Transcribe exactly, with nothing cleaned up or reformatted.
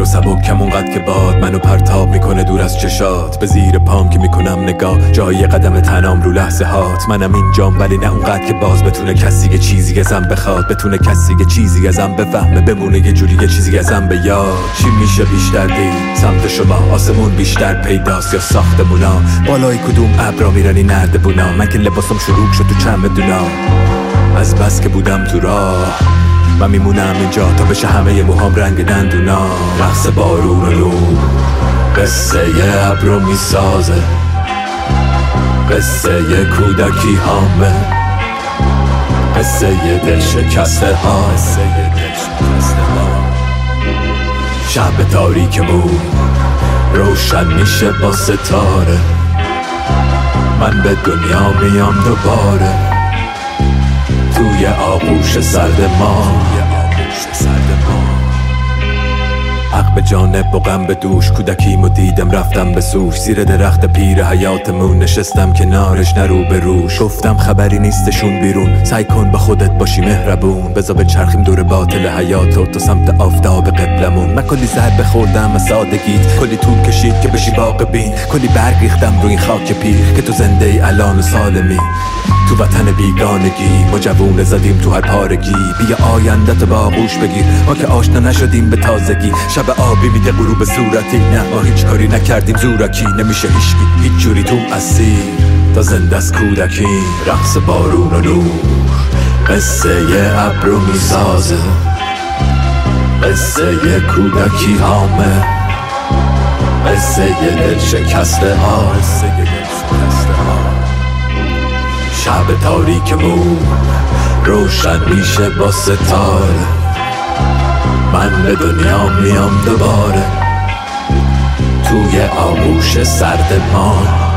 سبکم اونقدر که باد منو پرتاب میکنه دور از چشات. به زیر پام که میکنم نگاه جای قدم تنام رو لحظه هات. منم اینجام ولی نه اونقدر که باز بتونه کسی یه چیزی ازم بخواد، بتونه کسی یه چیزی ازم بفهمه، بمونه یه جوری یه چیزی ازم به یاد. چی میشه بیشتر دید سمت شما؟ آسمون بیشتر پیداست یا ساختمونا؟ بالای کدوم ابرا میرنی نردبونا؟ من که لباسم شروع شد تو چمدونا. از بس که بودم تو راه من میمونم اینجا تا بشه همه موهام رنگ دندونا. رقص بارون و نور قصه ابرو میسازه، قصه کودکی هامه، قصه دل شکسته ها. شب تاریکمون روشن میشه با ستاره. من به دنیا میام دوباره توی آغوش سرد ما. حق به جانب و غم به دوش، کودکیمو دیدم رفتم به سوش. زیر درخت پیر حیاتمون نشستم کنارش نه رو به روش. گفتم خبری نیستشون بیرون، سعی کن با خودت باشی مهربون. بذار بچرخیم دور باطل حیاتو تا سمت آفتاب قبلمون. من کلی ضربه خوردم از سادگیت، کلی طول کشید که بشی واقع بین. کلی برگ ریختم روی این خاک پیر که تو زنده ای الان و سالمی. تو وطن بیگانگی ما جوونه زدیم تو هر پارگی. بیا آینده تو با آغوش بگیر، ما که آشنا نشدیم به تازگی. شب آبی میده غروب صورتی، نه ما هیچ کاری نکردیم زورکی. نمیشه هیچکی هیچ جوری تو اسیر تا زنده از کودکی. رقص بارون و نور قصه ابرو میسازه، قصه کودکی هامه، قصه دل شکسته ها. شب تاریکمون روشن میشه با ستاره. من به دنیا میام دوباره توی آغوش سرد ما.